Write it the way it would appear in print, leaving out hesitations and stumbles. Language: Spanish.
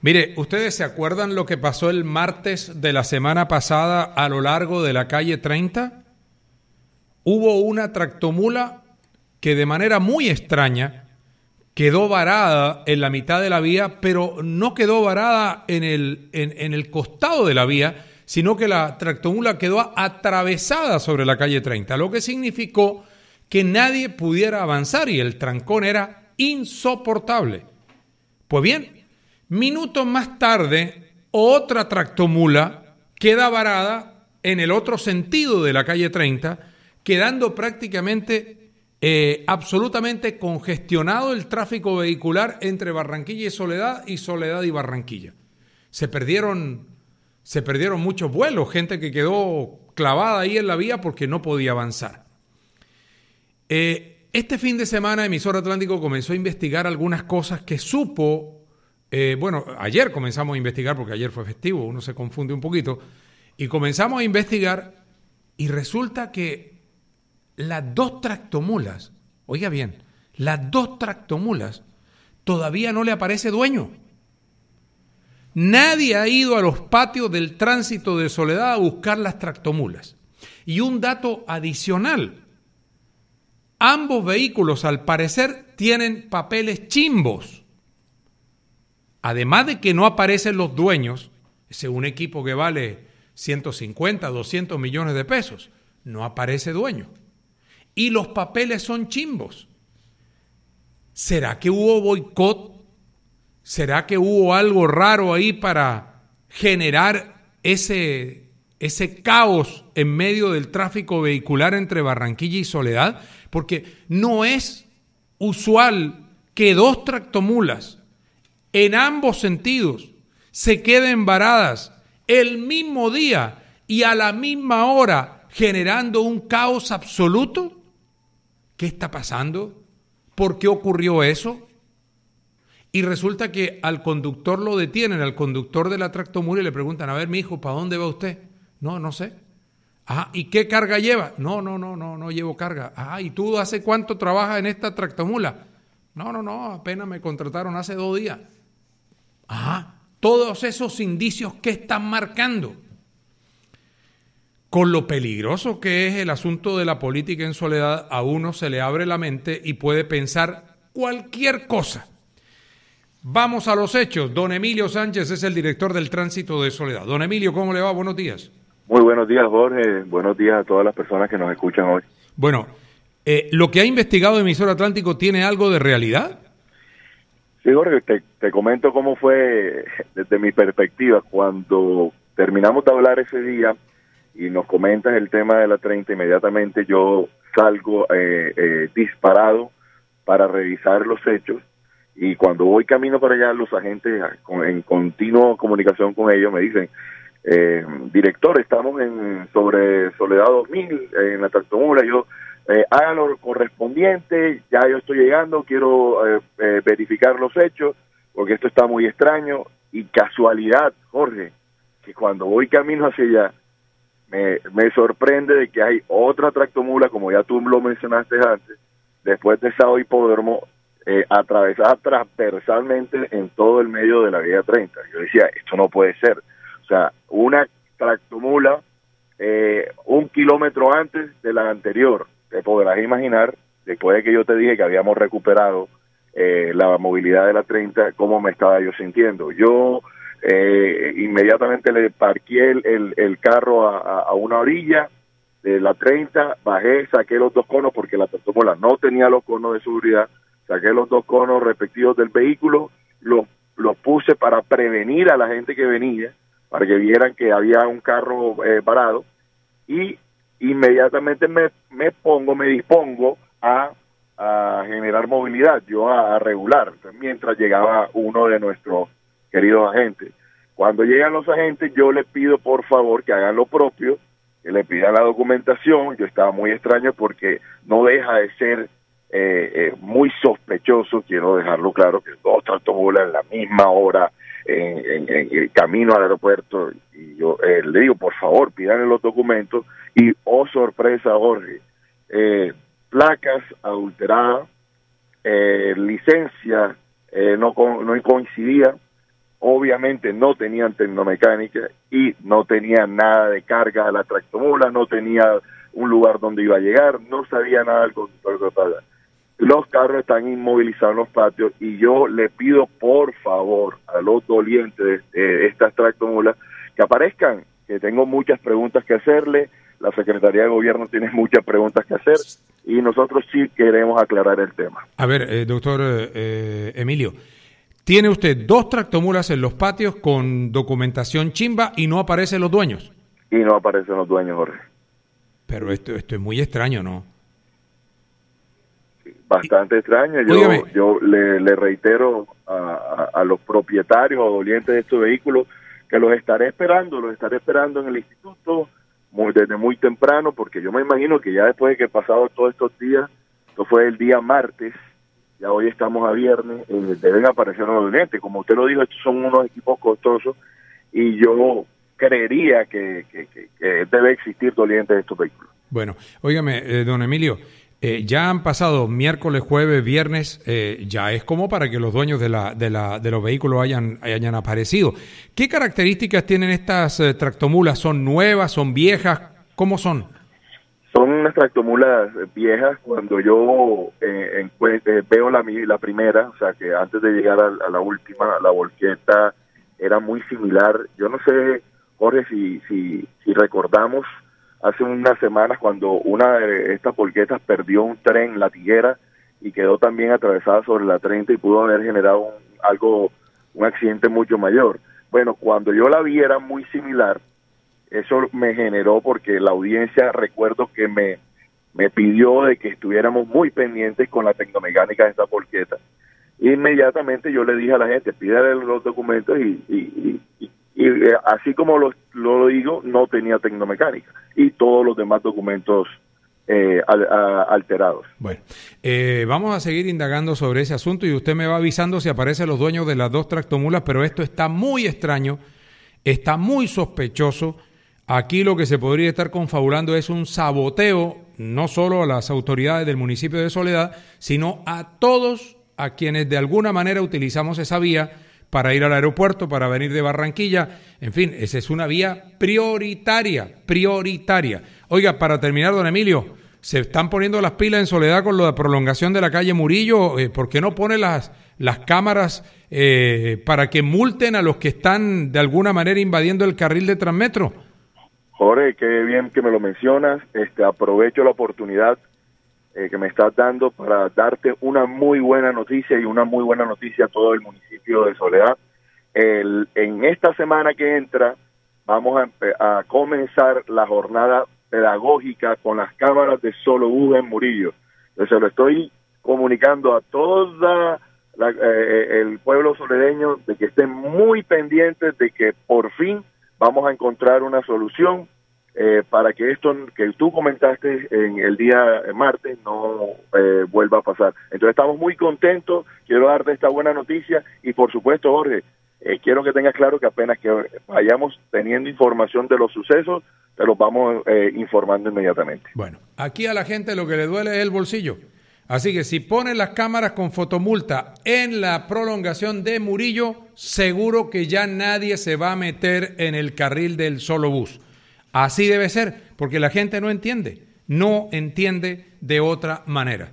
Mire, ¿ustedes se acuerdan lo que pasó el martes de la semana pasada a lo largo de la calle 30? Hubo una tractomula que de manera muy extraña quedó varada en la mitad de la vía, pero no quedó varada en el costado de la vía, sino que la tractomula quedó atravesada sobre la calle 30, lo que significó que nadie pudiera avanzar y el trancón era insoportable. Pues bien, minutos más tarde, otra tractomula queda varada en el otro sentido de la calle 30, quedando prácticamente absolutamente congestionado el tráfico vehicular entre Barranquilla y Soledad y Barranquilla. Se perdieron muchos vuelos, gente que quedó clavada ahí en la vía porque no podía avanzar. Este fin de semana Emisor Atlántico comenzó a investigar algunas cosas que supo. Ayer comenzamos a investigar porque ayer fue festivo, uno se confunde un poquito, y comenzamos a investigar y resulta que las dos tractomulas, oiga bien, las dos tractomulas todavía no le aparece dueño. Nadie ha ido a los patios del tránsito de Soledad a buscar las tractomulas. Y un dato adicional, ambos vehículos al parecer tienen papeles chimbos. Además de que no aparecen los dueños, ese es un equipo que vale 150, 200 millones de pesos, no aparece dueño. Y los papeles son chimbos. ¿Será que hubo boicot? ¿Será que hubo algo raro ahí para generar ese caos en medio del tráfico vehicular entre Barranquilla y Soledad? Porque no es usual que dos tractomulas en ambos sentidos se queden varadas el mismo día y a la misma hora, generando un caos absoluto. ¿Qué está pasando? ¿Por qué ocurrió eso? Y resulta que al conductor lo detienen, al conductor de la tractomula, y le preguntan, a ver, mijo, ¿para dónde va usted? No sé. Ah, ¿y qué carga lleva? No llevo carga. Ah, ¿y tú hace cuánto trabajas en esta tractomula? No, apenas me contrataron hace 2 días. Ah, todos esos indicios que están marcando. Con lo peligroso que es el asunto de la política en Soledad, a uno se le abre la mente y puede pensar cualquier cosa. Vamos a los hechos. Don Emilio Sánchez es el director del tránsito de Soledad. Don Emilio, ¿cómo le va? Buenos días. Muy buenos días, Jorge. Buenos días a todas las personas que nos escuchan hoy. Bueno, ¿lo que ha investigado Emisor Atlántico tiene algo de realidad? Sí, Jorge, te comento cómo fue desde mi perspectiva. Cuando terminamos de hablar ese día y nos comentas el tema de la 30, inmediatamente yo salgo disparado para revisar los hechos, y cuando voy camino para allá, los agentes en continua comunicación con ellos me dicen, director, estamos sobre Soledad 2000, en la tractomula. Yo, hagan lo correspondiente, ya yo estoy llegando, quiero verificar los hechos, porque esto está muy extraño. Y casualidad, Jorge, que cuando voy camino hacia allá, me sorprende de que hay otra tractomula, como ya tú lo mencionaste antes, después de Sábado Hipódromo, atravesada transversalmente en todo el medio de la vía 30. Yo decía, esto no puede ser. O sea, una tractomula 1 kilómetro antes de la anterior. Te podrás imaginar, después de que yo te dije que habíamos recuperado la movilidad de la 30, cómo me estaba yo sintiendo. Yo inmediatamente le parqué el carro a una orilla de la 30, bajé, saqué los 2 conos porque la tractomula no tenía los conos de seguridad, saqué los 2 conos respectivos del vehículo, los puse para prevenir a la gente que venía, para que vieran que había un carro varado, y inmediatamente me dispongo a generar movilidad, yo a regular, mientras llegaba uno de nuestros queridos agentes. Cuando llegan los agentes, yo les pido por favor que hagan lo propio, que le pidan la documentación. Yo estaba muy extraño porque no deja de ser muy sospechoso, quiero dejarlo claro, que 2 tractomulas en la misma hora, en camino al aeropuerto, y yo le digo, por favor, pídanle los documentos, y oh sorpresa, Jorge, placas adulteradas, licencia no coincidía, obviamente no tenían tecnomecánica y no tenían nada de carga a la tractomula, no tenía un lugar donde iba a llegar, no sabía nada del conductor total. Los carros están inmovilizados en los patios y yo le pido por favor a los dolientes de estas tractomulas que aparezcan, que tengo muchas preguntas que hacerle, la Secretaría de Gobierno tiene muchas preguntas que hacer y nosotros sí queremos aclarar el tema. A ver, doctor Emilio, tiene usted 2 tractomulas en los patios con documentación chimba y no aparecen los dueños. Y no aparecen los dueños, Jorge. Pero esto es muy extraño, ¿no? Bastante extraño. Yo le reitero a los propietarios o dolientes de estos vehículos que los estaré esperando en el instituto desde muy temprano, porque yo me imagino que ya después de que pasado todos estos días, esto fue el día martes, ya hoy estamos a viernes, deben aparecer los dolientes. Como usted lo dijo, estos son unos equipos costosos y yo creería que debe existir dolientes de estos vehículos. Bueno, óigame, don Emilio, ya han pasado miércoles, jueves, viernes, ya es como para que los dueños de los vehículos hayan aparecido. ¿Qué características tienen estas tractomulas? ¿Son nuevas, son viejas? ¿Cómo son? Son unas tractomulas viejas. Cuando yo veo la primera, o sea que antes de llegar a la última, la volqueta era muy similar. Yo no sé, Jorge, si recordamos hace unas semanas cuando una de estas volquetas perdió un tren, la Tiguera, y quedó también atravesada sobre la 30 y pudo haber generado un accidente mucho mayor. Bueno, cuando yo la vi era muy similar. Eso me generó porque la audiencia, recuerdo que me pidió de que estuviéramos muy pendientes con la tecnomecánica de esta volqueta. Inmediatamente yo le dije a la gente, pídale los documentos y así como lo digo, no tenía tecnomecánica y todos los demás documentos alterados. Bueno, vamos a seguir indagando sobre ese asunto y usted me va avisando si aparecen los dueños de las 2 tractomulas, pero esto está muy extraño, está muy sospechoso. Aquí lo que se podría estar confabulando es un saboteo, no solo a las autoridades del municipio de Soledad, sino a todos a quienes de alguna manera utilizamos esa vía para ir al aeropuerto, para venir de Barranquilla. En fin, esa es una vía prioritaria. Oiga, para terminar, don Emilio, se están poniendo las pilas en Soledad con la prolongación de la calle Murillo. ¿Por qué no pone las cámaras para que multen a los que están de alguna manera invadiendo el carril de Transmetro? Jorge, qué bien que me lo mencionas. Aprovecho la oportunidad que me estás dando para darte una muy buena noticia y una muy buena noticia a todo el municipio de Soledad. En esta semana que entra vamos a comenzar la jornada pedagógica con las cámaras de Solo Bus en Murillo. Entonces lo estoy comunicando a todo el pueblo soledeño de que estén muy pendientes de que por fin vamos a encontrar una solución para que esto que tú comentaste en el día martes no vuelva a pasar. Entonces estamos muy contentos, quiero darte esta buena noticia y por supuesto, Jorge, quiero que tengas claro que apenas que vayamos teniendo información de los sucesos, te los vamos informando inmediatamente. Bueno, aquí a la gente lo que le duele es el bolsillo. Así que si ponen las cámaras con fotomulta en la prolongación de Murillo, seguro que ya nadie se va a meter en el carril del Solo Bus. Así debe ser, porque la gente no entiende de otra manera.